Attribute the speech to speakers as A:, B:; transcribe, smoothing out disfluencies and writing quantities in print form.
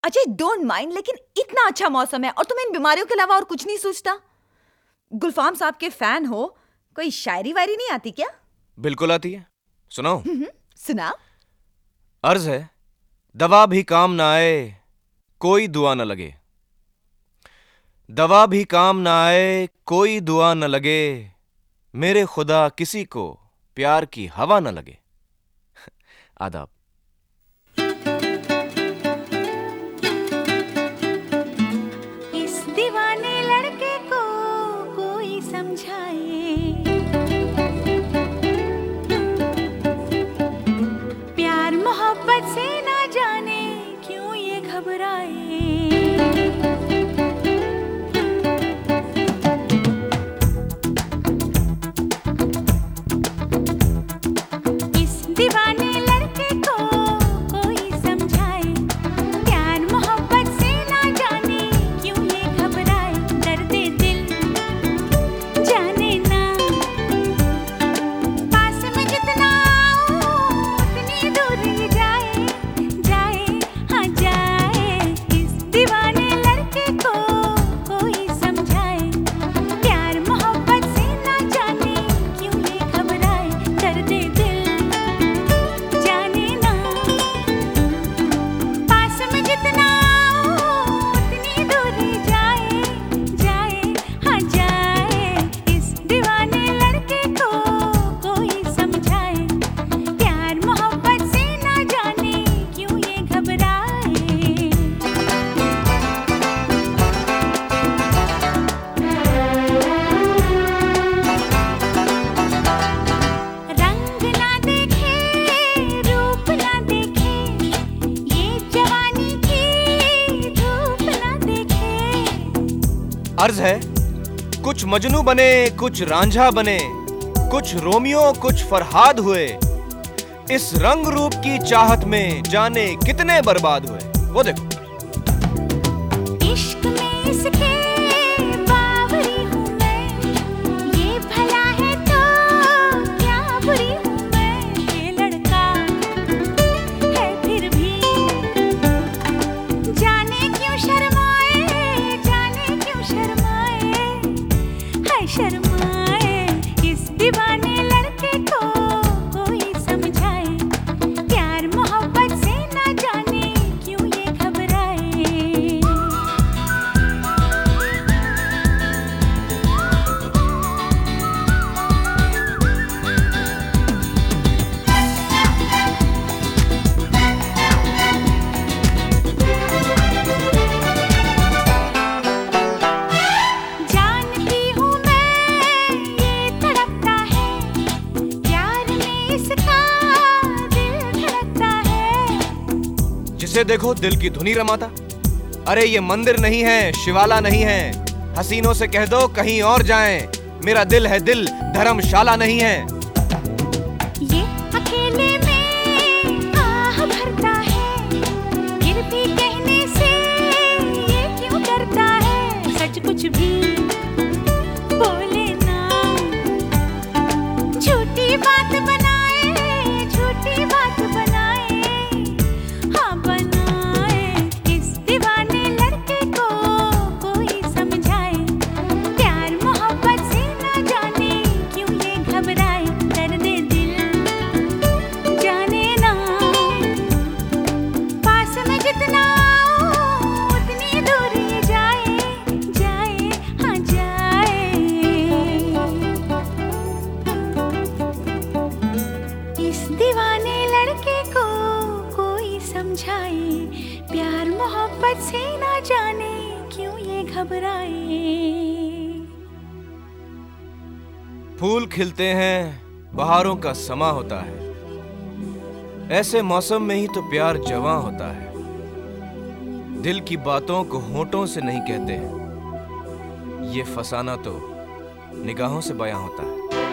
A: Ajay don't mind, लेकिन इतना अच्छा मौसम है और तुम्हें इन बीमारियों के अलावा और कुछ नहीं सोचता? गुलफाम साहब के फैन हो, कोई शायरी वायरी नहीं आती क्या?
B: बिल्कुल आती है, सुनाओ।
A: सुना।
B: अर्ज है, दवा भी काम ना आए कोई दुआ न लगे, दवा भी काम ना आए कोई दुआ न लगे, मेरे खुदा किसी को प्यार की हवा न लगे। आदाब।
C: इस दीवाने लड़के को कोई समझाए, प्यार मोहब्बत से ना जाने क्यों ये घबराए। दीवाने लड़के को कोई समझाए, प्यार मोहब्बत से ना जाने क्यों ये घबराए। दर्दे दिल जाने ना, पास में जितना उतनी दूर ही जाए, जाए हाँ जाए। इस दीवाने लड़के को कोई समझाए, प्यार मोहब्बत से ना जाने क्यों ये घबराए। दर्दे दिल
B: अर्ज है, कुछ मजनू बने कुछ रांझा बने, कुछ रोमियो कुछ फरहाद हुए, इस रंग रूप की चाहत में जाने कितने बर्बाद हुए। वो देखो।
C: इश्क में इसके बावरी हूँ मैं, ये भला है तो क्या बुरी हूँ मैं। ये लड़का है फिर भी जाने क्यों शर्माए, जाने क्यों शर्माए, हाय शर्माए। इस दीवाने लड़के को कोई समझाए, प्यार मोहब्बत से ना जाने क्यों ये घबराए। जानती हूँ मैं ये तड़पता है, प्यार में इसका दिल धड़कता है।
B: जिसे देखो दिल की धुनी रमाता। अरे ये मंदिर नहीं है, शिवाला नहीं है, हसीनों से कह दो कहीं और जाएं, मेरा दिल है दिल, धर्मशाला नहीं है।
C: ये अकेले में आह भरता है, फिर भी कहने से ये क्यों डरता है। सच कुछ भी बोले ना, झूठी बात बनाए, झूठी बात बनाए, हाँ बनाए। इस दीवाने लड़के को कोई समझाए, प्यार मोहब्बत से ना जाने क्यों ये घबराए। दर्दे दिल जाने ना, पास में जितना उतनी दूर ये जाए, जाए हाँ जाए। इस दीवाने लड़के को कोई समझाए, प्यार मोहब्बत से ना जाने क्यों ये घबराए।
B: फूल खिलते हैं, बहारों का समा होता है, ऐसे मौसम में ही तो प्यार जवां होता है। दिल की बातों को होठों से नहीं कहते, ये फसाना तो निगाहों से बयां होता है।